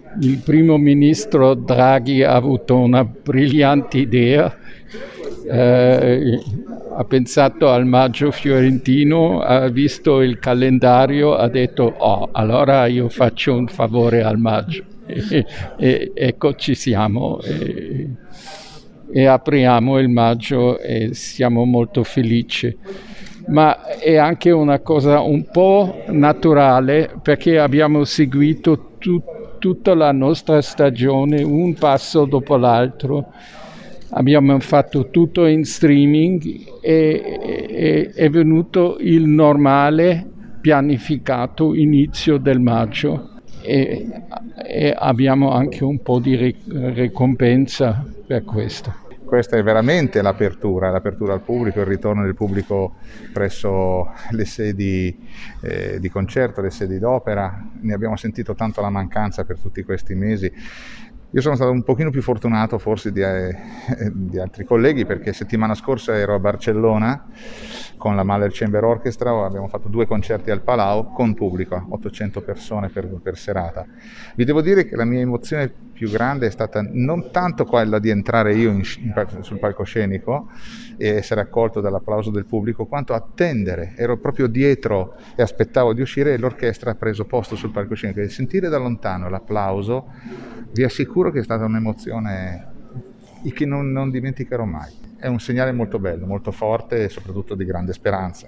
Il primo ministro Draghi ha avuto una brillante idea, ha pensato al maggio fiorentino, ha visto il calendario, ha detto oh, allora io faccio un favore al maggio e ecco ci siamo e apriamo il maggio e siamo molto felici. Ma è anche una cosa un po' naturale perché abbiamo seguito tutta la nostra stagione, un passo dopo l'altro. Abbiamo fatto tutto in streaming e è venuto il normale pianificato inizio del maggio e abbiamo anche un po' di ricompensa per questo. Questa è veramente l'apertura al pubblico, il ritorno del pubblico presso le sedi di concerto, le sedi d'opera. Ne abbiamo sentito tanto la mancanza per tutti questi mesi. Io sono stato un pochino più fortunato forse di altri colleghi, perché settimana scorsa ero a Barcellona con la Mahler Chamber Orchestra, abbiamo fatto 2 concerti al Palau con pubblico, 800 persone per serata. Vi devo dire che la mia emozione più grande è stata non tanto quella di entrare io sul palcoscenico e essere accolto dall'applauso del pubblico, quanto attendere. Ero proprio dietro e aspettavo di uscire e l'orchestra ha preso posto sul palcoscenico, e sentire da lontano l'applauso, vi assicuro che è stata un'emozione che non dimenticherò mai. È un segnale molto bello, molto forte e soprattutto di grande speranza.